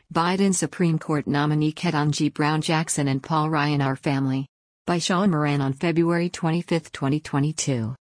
Biden Supreme Court nominee Ketanji Brown Jackson and Paul Ryan Our Family. By Sean Moran on February 25, 2022.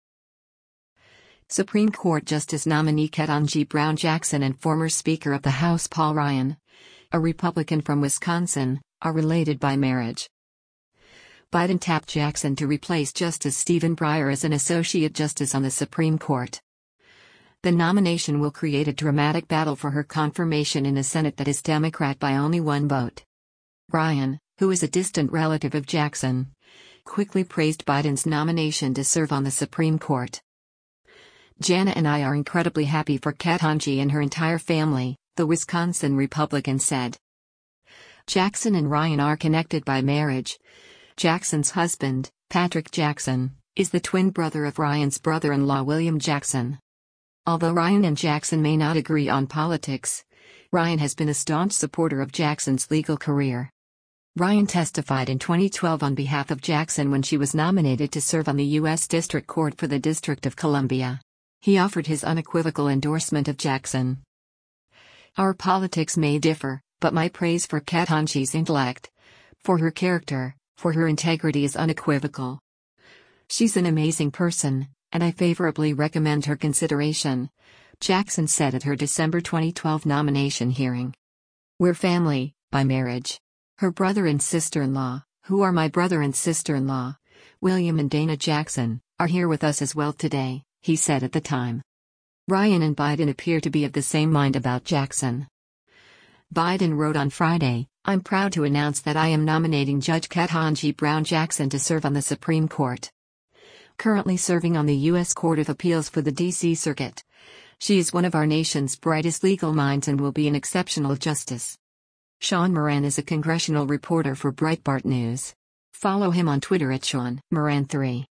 Supreme Court Justice nominee Ketanji Brown Jackson and former Speaker of the House Paul Ryan, a Republican from Wisconsin, are related by marriage. Biden tapped Jackson to replace Justice Stephen Breyer as an Associate Justice on the Supreme Court. The nomination will create a dramatic battle for her confirmation in a Senate that is Democrat by only one vote. Ryan, who is a distant relative of Jackson, quickly praised Biden's nomination to serve on the Supreme Court. "Jana and I are incredibly happy for Ketanji and her entire family," the Wisconsin Republican said. Jackson and Ryan are connected by marriage. Jackson's husband, Patrick Jackson, is the twin brother of Ryan's brother-in-law William Jackson. Although Ryan and Jackson may not agree on politics, Ryan has been a staunch supporter of Jackson's legal career. Ryan testified in 2012 on behalf of Jackson when she was nominated to serve on the U.S. District Court for the District of Columbia. He offered his unequivocal endorsement of Jackson. "Our politics may differ, but my praise for Ketanji's intellect, for her character, for her integrity is unequivocal. She's an amazing person, and I favorably recommend her consideration," Jackson said at her December 2012 nomination hearing. "We're family, by marriage. Her brother and sister-in-law, who are my brother and sister-in-law, William and Dana Jackson, are here with us as well today," he said at the time. Ryan and Biden appear to be of the same mind about Jackson. Biden wrote on Friday, "I'm proud to announce that I am nominating Judge Ketanji Brown Jackson to serve on the Supreme Court. Currently serving on the U.S. Court of Appeals for the D.C. Circuit. She is one of our nation's brightest legal minds and will be an exceptional justice." Sean Moran is a congressional reporter for Breitbart News. Follow him on Twitter at Sean Moran3.